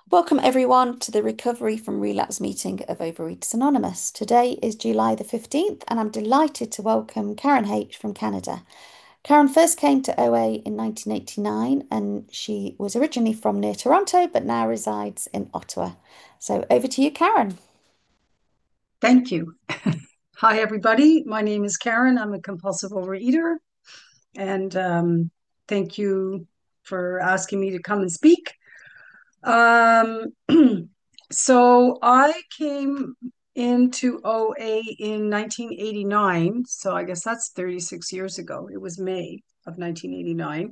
Welcome everyone to the Recovery from Relapse meeting of Overeaters Anonymous. Today is July the 15th and I'm delighted to welcome Karen H from Canada. Karen first came to OA in 1989 and she was originally from near Toronto but now resides in Ottawa. So over to you, Karen. Thank you. Hi, everybody. My name is Karen. I'm a compulsive overeater. And thank you for asking me to come and speak. Um, so I came into OA in 1989. So I guess that's 36 years ago. It was May of 1989.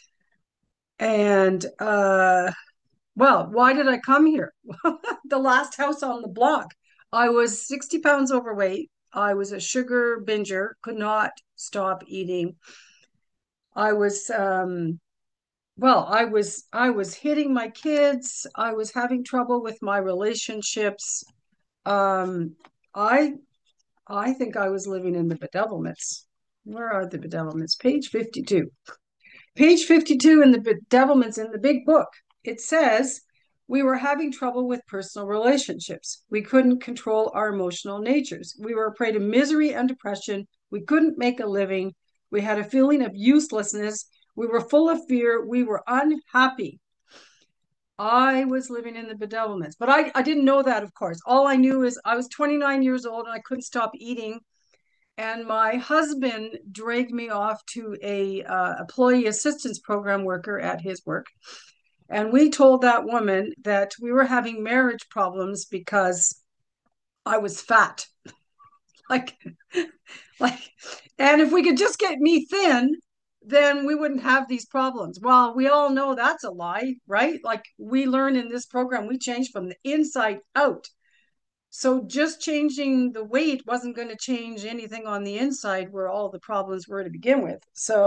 And well, why did I come here? The last house on the block. I was 60 pounds overweight. I was a sugar binger, could not stop eating. I was I was hitting my kids. I was having trouble with my relationships. Um, I I think I was living in the bedevilments. Where are the bedevilments? Page 52. Page 52 in the bedevilments in the big book. It says we were having trouble with personal relationships. We couldn't control our emotional natures. We were a prey to misery and depression. We couldn't make a living. We had a feeling of uselessness. We were full of fear. We were unhappy. I was living in the bedevilments, but I didn't know that, of course. All I knew is I was 29 years old and I couldn't stop eating. And my husband dragged me off to a employee assistance program worker at his work. And we told that woman that we were having marriage problems because I was fat. Like, like, and if we could just get me thin, then we wouldn't have these problems. Well, we all know that's a lie, right? Like we learn in this program, we change from the inside out. So just changing the weight wasn't going to change anything on the inside where all the problems were to begin with.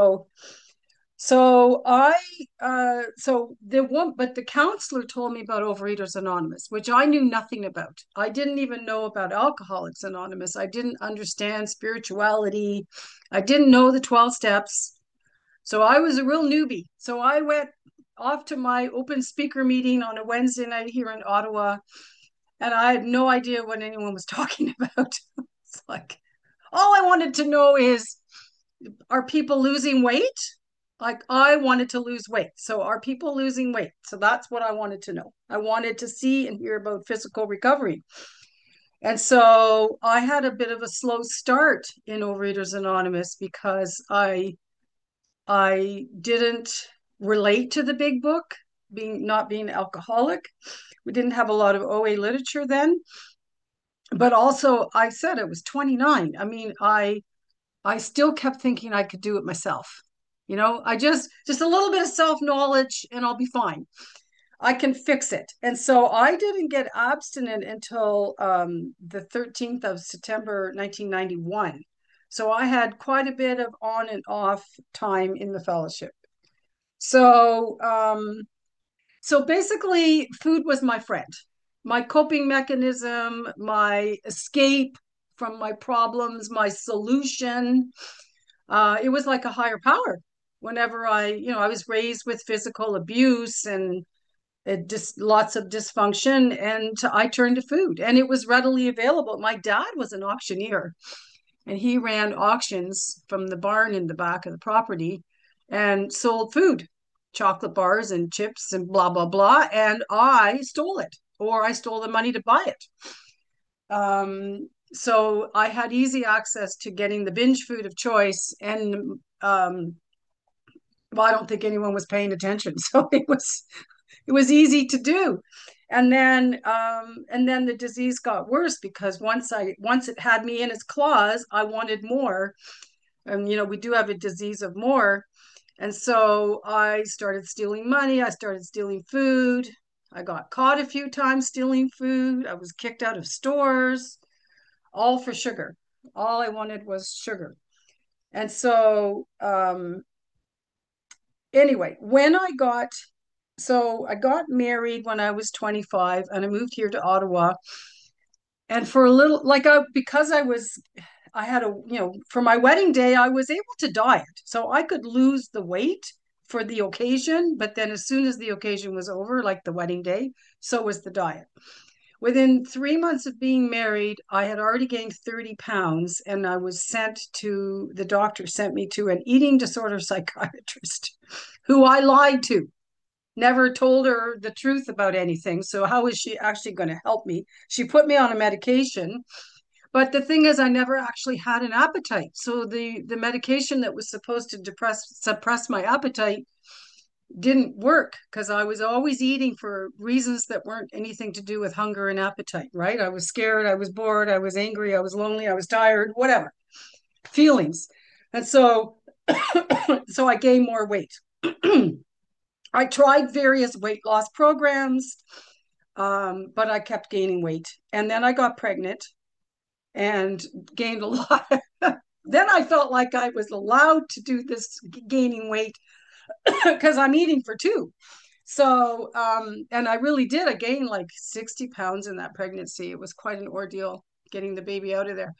So the one, but the counselor told me about Overeaters Anonymous, which I knew nothing about. I didn't even know about Alcoholics Anonymous. I didn't understand spirituality. I didn't know the 12 steps. So I was a real newbie. So I went off to my open speaker meeting on a Wednesday night here in Ottawa, and I had no idea what anyone was talking about. It's like all I wanted to know is, are people losing weight? Like I wanted to lose weight. So are people losing weight? So that's what I wanted to know. I wanted to see and hear about physical recovery. And so I had a bit of a slow start in Overeaters Anonymous because I didn't relate to the big book, being not being alcoholic. We didn't have a lot of OA literature then. But also I said I was 29. I mean, I still kept thinking I could do it myself. I just a little bit of self-knowledge and I'll be fine. I can fix it. And so I didn't get abstinent until the 13th of September 1991. So I had quite a bit of on and off time in the fellowship. So so basically food was my friend, my coping mechanism, my escape from my problems, my solution. It was like a higher power. Whenever I was raised with physical abuse and just lots of dysfunction, and I turned to food, and it was readily available. My dad was an auctioneer, and he ran auctions from the barn in the back of the property, and sold food, chocolate bars and chips and blah blah blah. And I stole it, or I stole the money to buy it. So I had easy access to getting the binge food of choice, and well, I don't think anyone was paying attention, so it was easy to do. And then the disease got worse because once it had me in its claws, I wanted more. And we do have a disease of more. And so I started stealing money, I started stealing food. I got caught a few times stealing food. I was kicked out of stores, all for sugar. All I wanted was sugar. And so anyway, I got married when I was 25 and I moved here to Ottawa. And for a little, like because I had for my wedding day, I was able to diet. So I could lose the weight for the occasion, but then as soon as the occasion was over, like the wedding day, so was the diet. Within 3 months of being married, I had already gained 30 pounds, and I was sent to the doctor, sent me to an eating disorder psychiatrist who I lied to. Never told her the truth about anything. So, how is she actually going to help me? She put me on a medication. But the thing is, I never actually had an appetite. So, the medication that was supposed to suppress my appetite didn't work because I was always eating for reasons that weren't anything to do with hunger and appetite, right? I was scared, I was bored, I was angry, I was lonely, I was tired, whatever feelings. And so, so I gained more weight. I tried various weight loss programs, but I kept gaining weight. And then I got pregnant and gained a lot. Then I felt like I was allowed to do this gaining weight because I'm eating for two. So, and I really did. I gained like 60 pounds in that pregnancy. It was quite an ordeal getting the baby out of there.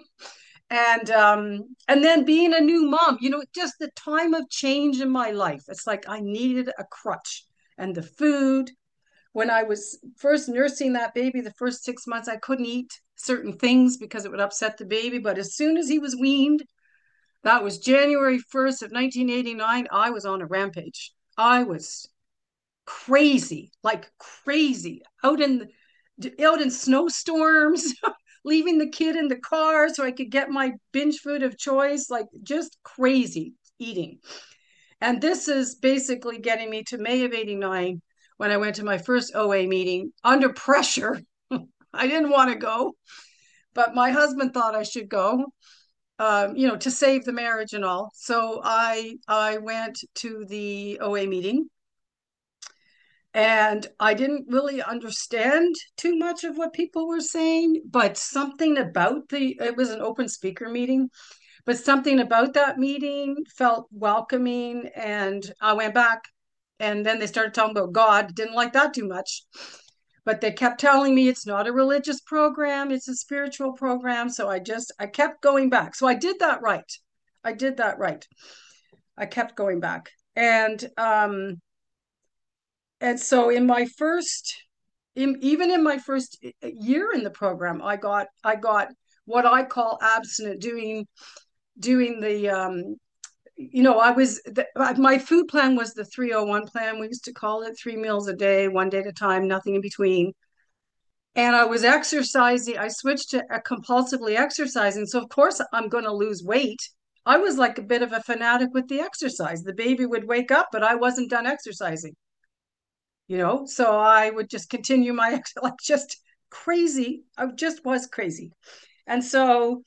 And then being a new mom, just the time of change in my life. It's like I needed a crutch. And the food, when I was first nursing that baby, the first 6 months, I couldn't eat certain things because it would upset the baby. But as soon as he was weaned, that was January 1st of 1989, I was on a rampage. I was crazy, like crazy, out in snowstorms, leaving the kid in the car so I could get my binge food of choice, like just crazy eating. And this is basically getting me to May of 89 when I went to my first OA meeting under pressure. I didn't want to go, but my husband thought I should go, to save the marriage and all. So I went to the OA meeting, and I didn't really understand too much of what people were saying, but something about it was an open speaker meeting, but something about that meeting felt welcoming. And I went back, and then they started talking about God. Didn't like that too much, but they kept telling me it's not a religious program, it's a spiritual program. So I kept going back. So I did that right. I did that right. I kept going back. And so even in my first year in the program, I got what I call abstinent, doing the my food plan was the 301 plan. We used to call it 3 meals a day, one day at a time, nothing in between. And I was exercising. I switched to compulsively exercising. So of course I'm going to lose weight. I was like a bit of a fanatic with the exercise. The baby would wake up, but I wasn't done exercising. So I would just continue my like just crazy. I just was crazy. And so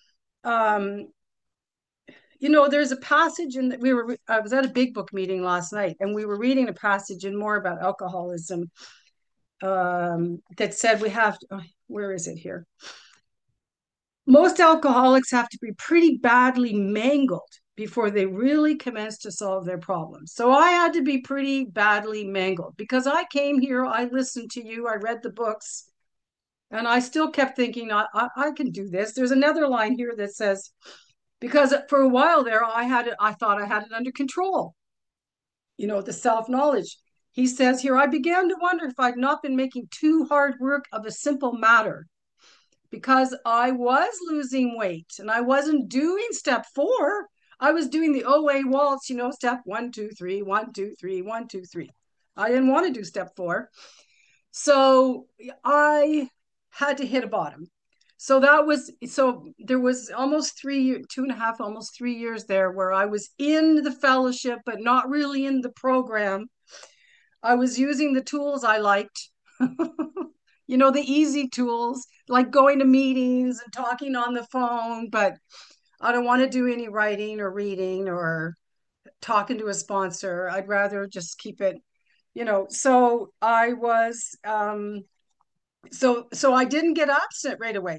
there's a passage in that I was at a big book meeting last night, and we were reading a passage in more about alcoholism, that said we have to, where is it here? Most alcoholics have to be pretty badly mangled before they really commence to solve their problems. So I had to be pretty badly mangled because I came here, I listened to you, I read the books, and I still kept thinking, I can do this. There's another line here that says, because for a while there, I thought I had it under control, the self-knowledge. He says here, I began to wonder if I'd not been making too hard work of a simple matter, because I was losing weight and I wasn't doing step 4. I was doing the OA waltz, step 1, 2, 3, 1, 2, 3, 1, 2, 3. I didn't want to do step 4. So I had to hit a bottom. So there was almost 2.5, almost 3 years there where I was in the fellowship, but not really in the program. I was using the tools I liked, the easy tools, like going to meetings and talking on the phone, but I don't want to do any writing or reading or talking to a sponsor. I'd rather just keep it, so I was, so I didn't get abstinent right away.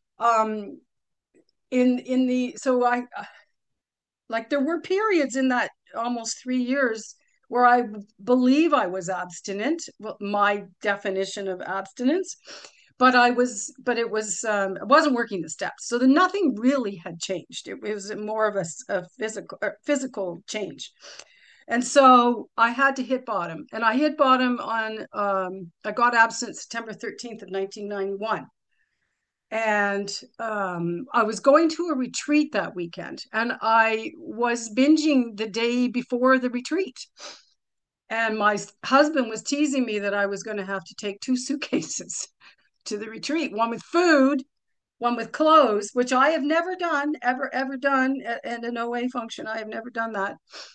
So I, like, there were periods in that almost 3 years where I believe I was abstinent, my definition of abstinence, but it wasn't working the steps. So nothing really had changed. It was more of a physical change. And so I had to hit bottom. And I hit bottom on, I got absent September 13th of 1991. And I was going to a retreat that weekend, and I was binging the day before the retreat. And my husband was teasing me that I was going to have to take two suitcases to the retreat, one with food, one with clothes, which I have never done, ever done at an OA function. I have never done that.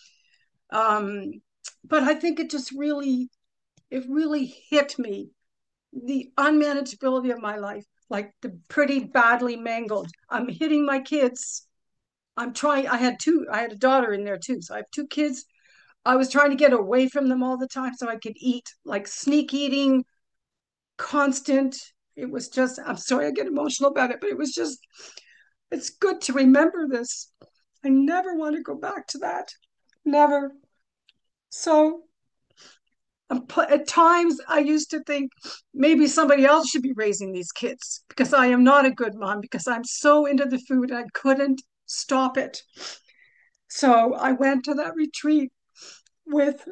But I think it really hit me, the unmanageability of my life, like the pretty badly mangled. I'm hitting my kids. I had a daughter in there too. So I have two kids. I was trying to get away from them all the time so I could eat, like sneak eating, constant. It was just, I'm sorry I get emotional about it, but it's good to remember this. I never want to go back to that. Never. So at times I used to think maybe somebody else should be raising these kids because I am not a good mom because I'm so into the food and I couldn't stop it. So I went to that retreat with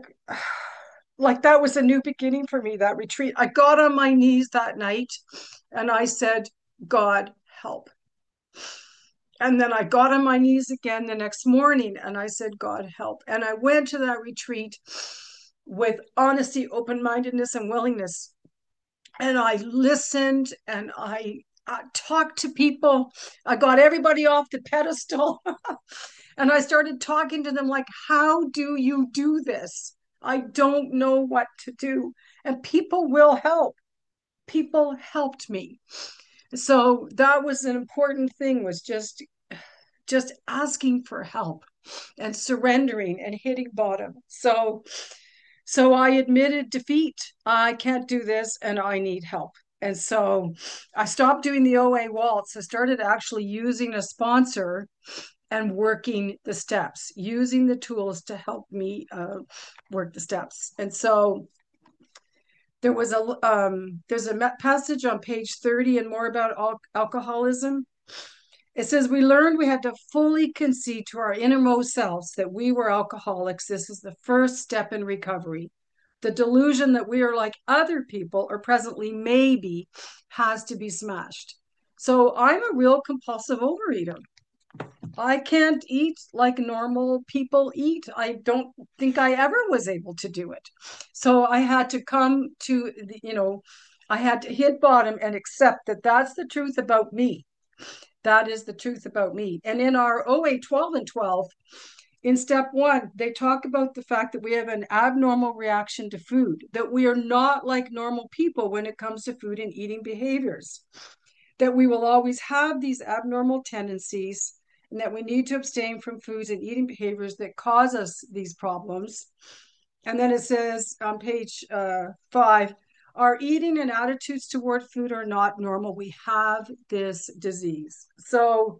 like that was a new beginning for me, that retreat. I got on my knees that night and I said, God, help. And then I got on my knees again the next morning and I said, God, help. And I went to that retreat with honesty, open mindedness, and willingness. And I listened and I talked to people. I got everybody off the pedestal and I started talking to them like, how do you do this? I don't know what to do. And people will help. People helped me. So that was an important thing, was just asking for help and surrendering and hitting bottom. So I admitted defeat. I can't do this and I need help. And so I stopped doing the OA waltz. I started actually using a sponsor and working the steps, using the tools to help me work the steps. And so there's a passage on page 30 and more about alcoholism. It says, we learned we had to fully concede to our innermost selves that we were alcoholics. This is the first step in recovery. The delusion that we are like other people, or presently maybe, has to be smashed. So I'm a real compulsive overeater. I can't eat like normal people eat. I don't think I ever was able to do it. So I had to come to, I had to hit bottom and accept that that's the truth about me. That is the truth about me. And in our OA 12 and 12, in step 1, they talk about the fact that we have an abnormal reaction to food, that we are not like normal people when it comes to food and eating behaviors, that we will always have these abnormal tendencies, and that we need to abstain from foods and eating behaviors that cause us these problems. And then it says on page 5, our eating and attitudes toward food are not normal. We have this disease. So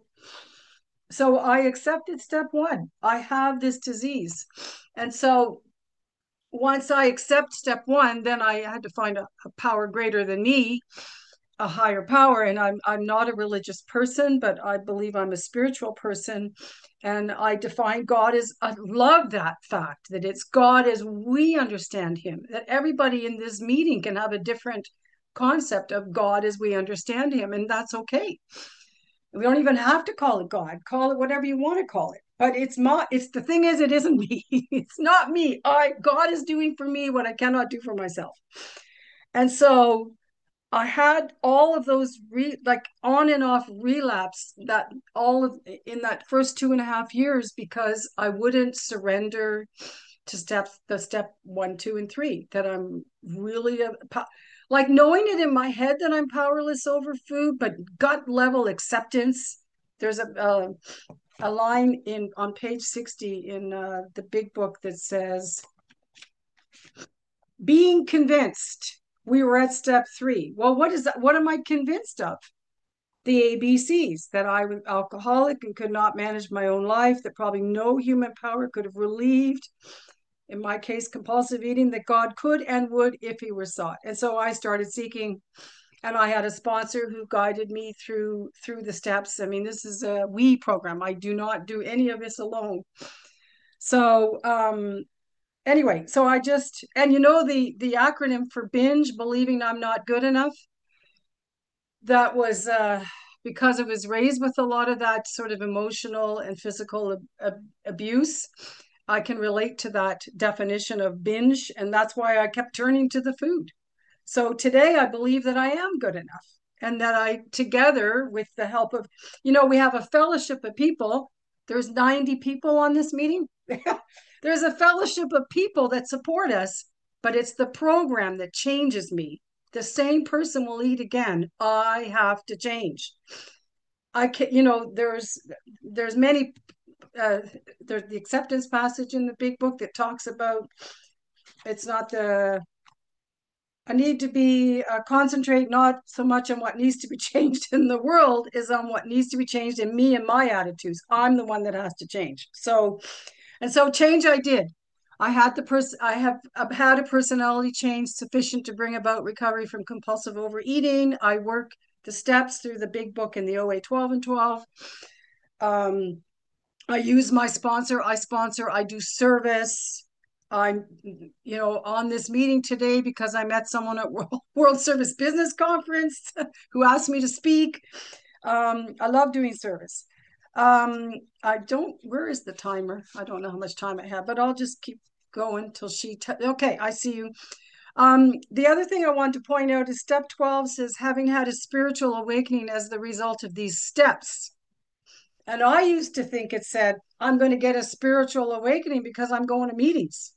I accepted step 1. I have this disease. And so once I accept step 1, then I had to find a power greater than me, a higher power. And I'm not a religious person, but I believe I'm a spiritual person. And I define God as, I love that fact that it's God as we understand him, that everybody in this meeting can have a different concept of God as we understand him. And that's okay. We don't even have to call it God. Call it whatever you want to call it. But it's the thing is, it isn't me. It's not me. God is doing for me what I cannot do for myself. And so I had all of those like on and off relapse, that all of in that first 2.5 years, because I wouldn't surrender to step 1, 2, and 3, that I'm really like knowing it in my head that I'm powerless over food, but gut level acceptance. There's a line on page 60 in the big book that says, being convinced. We were at step 3. Well, what is that? What am I convinced of? The ABCs, that I was alcoholic and could not manage my own life, that probably no human power could have relieved, in my case, compulsive eating, that God could and would if he were sought. And so I started seeking, and I had a sponsor who guided me through the steps. I mean, this is a we program. I do not do any of this alone. So anyway, so I just, and the acronym for binge, believing I'm not good enough, that was because I was raised with a lot of that sort of emotional and physical abuse. I can relate to that definition of binge, and that's why I kept turning to the food. So today I believe that I am good enough, and that I, together with the help of, we have a fellowship of people. There's 90 people on this meeting. There's a fellowship of people that support us, but it's the program that changes me. The same person will eat again. I have to change. I can, there's many, uh, there's the acceptance passage in the big book that talks about, it's not the, I need to be concentrate not so much on what needs to be changed in the world, is on what needs to be changed in me and my attitudes. I'm the one that has to change. So change I did. I have had a personality change sufficient to bring about recovery from compulsive overeating. I work the steps through the big book in the OA 12 and 12. I use my sponsor. I do service. I'm, on this meeting today because I met someone at World Service Business Conference who asked me to speak. I love doing service. I don't, where is the timer? I don't know how much time I have, but I'll just keep going till okay, I see you. The other thing I want to point out is step 12 says, having had a spiritual awakening as the result of these steps. And I used to think it said, I'm going to get a spiritual awakening because I'm going to meetings.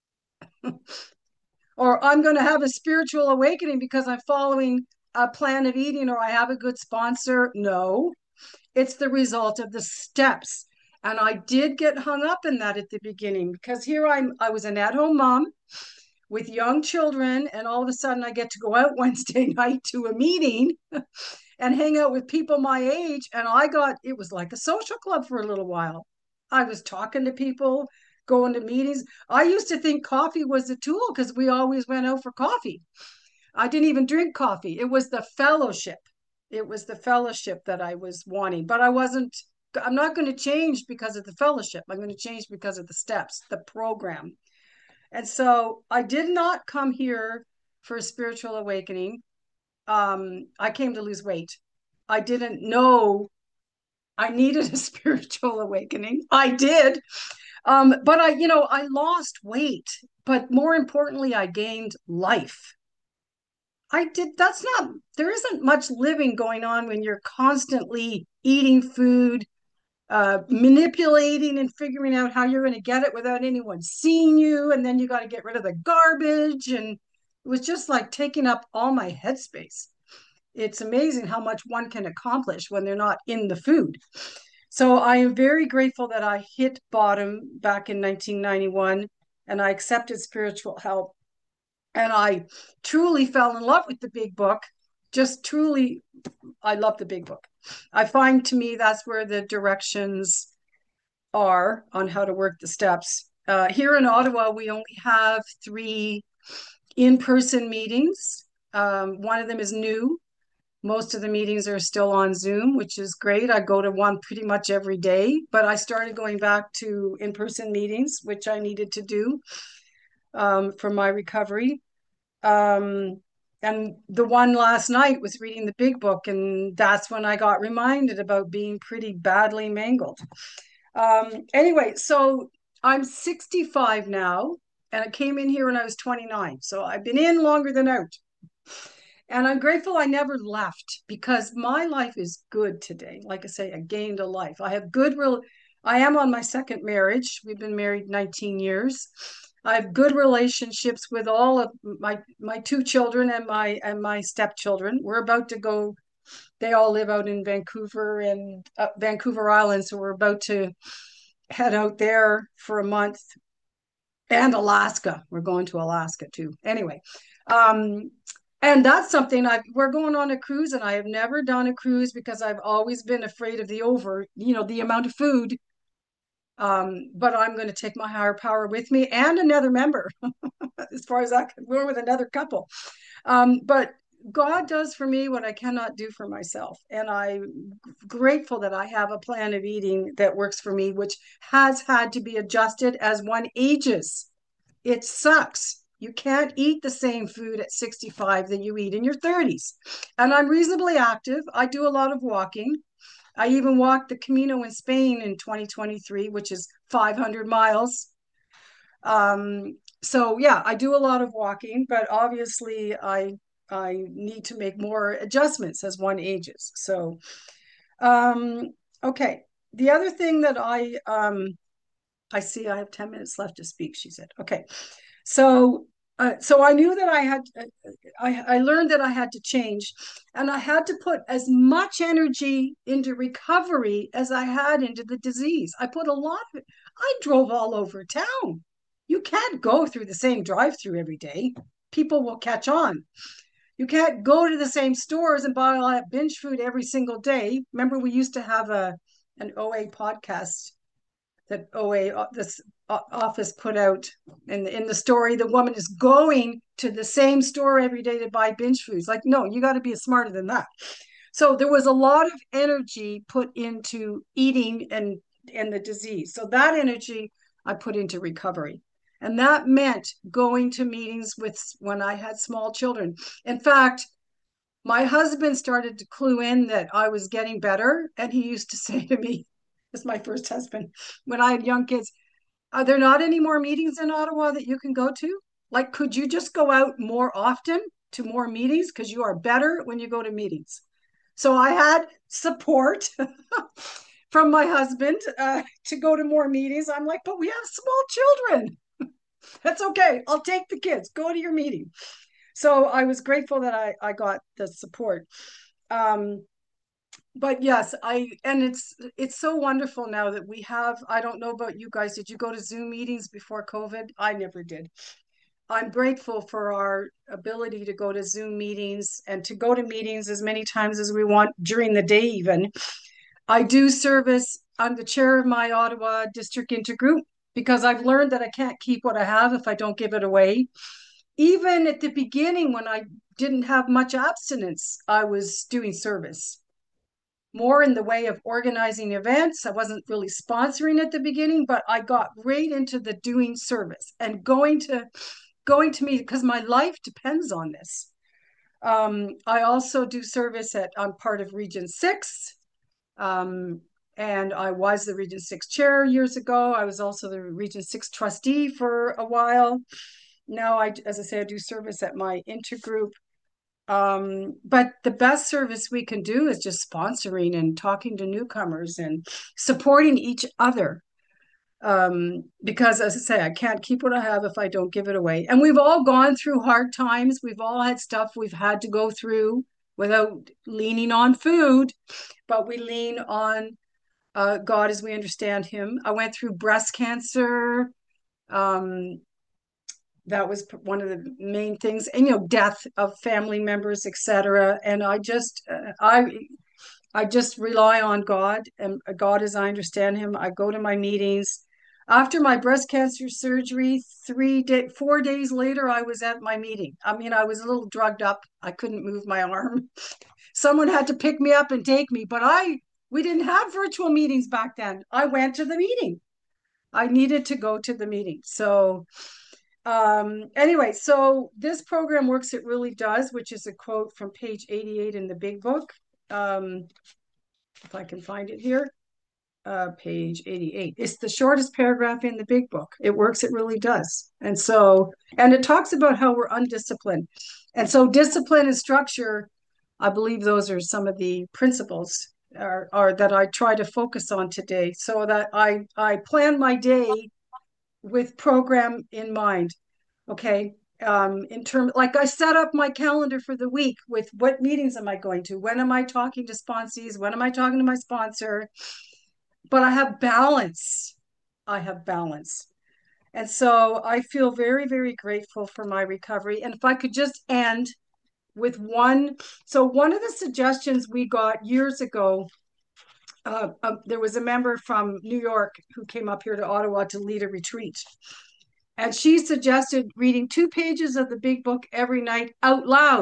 Or I'm going to have a spiritual awakening because I'm following a plan of eating, or I have a good sponsor. No, it's the result of the steps. And I did get hung up in that at the beginning, because I was an at-home mom with young children, and all of a sudden I get to go out Wednesday night to a meeting and hang out with people my age. And it was like a social club for a little while. I was talking to people, going to meetings. I used to think coffee was a tool because we always went out for coffee. I didn't even drink coffee. It was the fellowship. It was the fellowship that I was wanting, but I'm not going to change because of the fellowship. I'm going to change because of the steps, the program. And so I did not come here for a spiritual awakening. I came to lose weight. I didn't know I needed a spiritual awakening. I did. But I lost weight, but more importantly, I gained life. There isn't much living going on when you're constantly eating food, manipulating and figuring out how you're going to get it without anyone seeing you. And then you got to get rid of the garbage. And it was just like taking up all my headspace. It's amazing how much one can accomplish when they're not in the food. So I am very grateful that I hit bottom back in 1991 and I accepted spiritual help. And I truly fell in love with the big book. Just truly, I love the big book. I find, to me, that's where the directions are on how to work the steps. Here in Ottawa, we only have 3 in-person meetings. One of them is new. Most of the meetings are still on Zoom, which is great. I go to one pretty much every day, but I started going back to in-person meetings, which I needed to do for my recovery. And the one last night was reading the big book, and that's when I got reminded about being pretty badly mangled. Anyway, so I'm 65 now, and I came in here when I was 29. So I've been in longer than out. And I'm grateful I never left, because my life is good today. Like I say, I gained a life. I am on my second marriage. We've been married 19 years. I have good relationships with all of my 2 children and my stepchildren. We're about to go. They all live out in Vancouver and Vancouver Island, so we're about to head out there for a month. And Alaska. We're going to Alaska too. Anyway, and that's something we're going on a cruise, and I have never done a cruise because I've always been afraid of the amount of food. But I'm going to take my higher power with me and another member, as far as we're with another couple. But God does for me what I cannot do for myself. And I'm grateful that I have a plan of eating that works for me, which has had to be adjusted as one ages. It sucks. You can't eat the same food at 65 that you eat in your 30s. And I'm reasonably active. I do a lot of walking. I even walked the Camino in Spain in 2023, which is 500 miles. So yeah, I do a lot of walking, but obviously I need to make more adjustments as one ages. So okay. The other thing that I see I have 10 minutes left to speak, she said. Okay. So so I knew that I had I learned that I had to change, and I had to put as much energy into recovery as I had into the disease. I put a lot of it. I drove all over town. You can't go through the same drive-through every day. People will catch on. You can't go to the same stores and buy all that binge food every single day. Remember, we used to have an OA podcast that OA this office put out in the story. The woman is going to the same store every day to buy binge foods. Like, no, you got to be smarter than that. So there was a lot of energy put into eating and the disease. So that energy I put into recovery. And that meant going to meetings with when I had small children. In fact, my husband started to clue in that I was getting better. And he used to say to me, this is my first husband, when I had young kids, are there not any more meetings in Ottawa that you can go to? Like, could you just go out more often to more meetings? Because you are better when you go to meetings. So I had support from my husband to go to more meetings. I'm like, but we have small children. That's okay. I'll take the kids. Go to your meeting. So I was grateful that I got the support. Um, but yes, and it's so wonderful now that we have. I don't know about you guys. Did you go to Zoom meetings before COVID? I never did. I'm grateful for our ability to go to Zoom meetings and to go to meetings as many times as we want during the day, even. I do service. I'm the chair of my Ottawa District Intergroup because I've learned that I can't keep what I have if I don't give it away. Even at the beginning, when I didn't have much abstinence, I was doing service more in the way of organizing events. I wasn't really sponsoring at the beginning, but I got right into the doing service and going to me because my life depends on this. I also do service I'm part of Region 6. And I was the Region 6 chair years ago. I was also the Region 6 trustee for a while. Now, as I say, I do service at my intergroup. But the best service we can do is just sponsoring and talking to newcomers and supporting each other. Because as I say, I can't keep what I have if I don't give it away. And we've all gone through hard times. We've all had stuff we've had to go through without leaning on food, but we lean on God as we understand Him. I went through breast cancer. Um, that was one of the main things, and death of family members, etc. And I just rely on God, and God as I understand Him. I go to my meetings. After my breast cancer surgery, 4 days later, I was at my meeting. I mean, I was a little drugged up. I couldn't move my arm. Someone had to pick me up and take me, but we didn't have virtual meetings back then. I went to the meeting. I needed to go to the meeting. So anyway, so this program works, it really does, which is a quote from page 88 in the big book. If I can find it here, page 88. It's the shortest paragraph in the big book. It works, it really does. And it talks about how we're undisciplined. And so discipline and structure, I believe those are some of the principles are that I try to focus on today, so that I plan my day with program in mind. Okay. In terms, like, I set up my calendar for the week with what meetings am I going to? When am I talking to sponsees? When am I talking to my sponsor? But I have balance. I have balance. And so I feel very, very grateful for my recovery. And if I could just end with one. So one of the suggestions we got years ago, there was a member from New York who came up here to Ottawa to lead a retreat. And she suggested reading 2 pages of the big book every night out loud.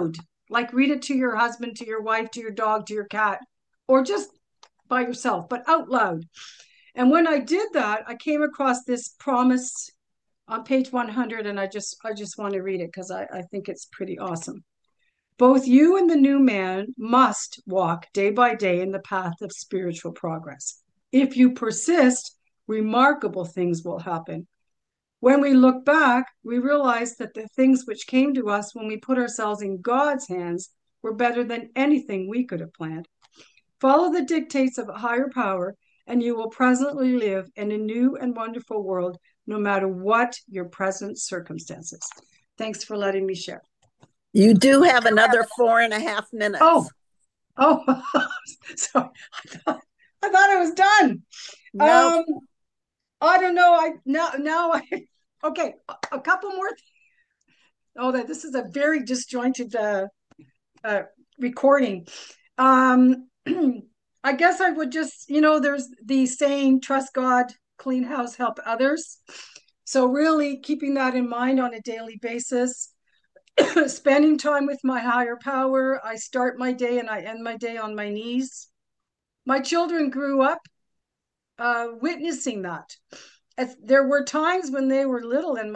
Like read it to your husband, to your wife, to your dog, to your cat, or just by yourself, but out loud. And when I did that, I came across this promise on page 100, and I just want to read it because I think it's pretty awesome. Both you and the new man must walk day by day in the path of spiritual progress. If you persist, remarkable things will happen. When we look back, we realize that the things which came to us when we put ourselves in God's hands were better than anything we could have planned. Follow the dictates of a higher power, and you will presently live in a new and wonderful world, no matter what your present circumstances. Thanks for letting me share. You do have another 4.5 minutes. Oh, oh, so I thought I was done. No, Um, I don't know. I okay, a couple more. Oh, this is a very disjointed uh, recording. Um, I guess I would just, there's the saying, trust God, clean house, help others. So really keeping that in mind on a daily basis, spending time with my higher power. I start my day and I end my day on my knees. My children grew up witnessing that. There were times when they were little and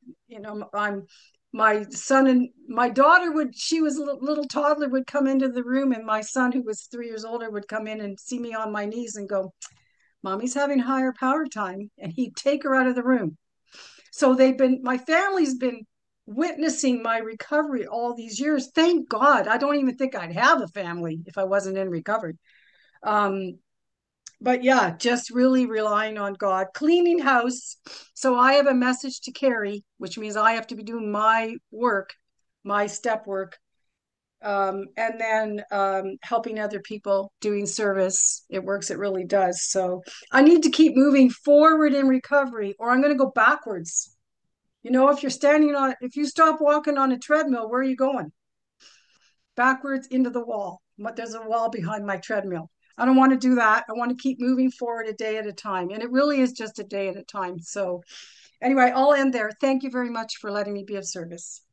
my son and my daughter she was a little toddler, would come into the room, and my son, who was 3 years older, would come in and see me on my knees and go, Mommy's having higher power time. And he'd take her out of the room. So my family's been witnessing my recovery all these years. Thank God. I don't even think I'd have a family if I wasn't in recovery. But yeah, just really relying on God, cleaning house. So I have a message to carry, which means I have to be doing my work, my step work, and then helping other people, doing service. It works, it really does. So I need to keep moving forward in recovery, or I'm going to go backwards. If you stop walking on a treadmill, where are you going? Backwards into the wall. But there's a wall behind my treadmill. I don't want to do that. I want to keep moving forward a day at a time. And it really is just a day at a time. So anyway, I'll end there. Thank you very much for letting me be of service.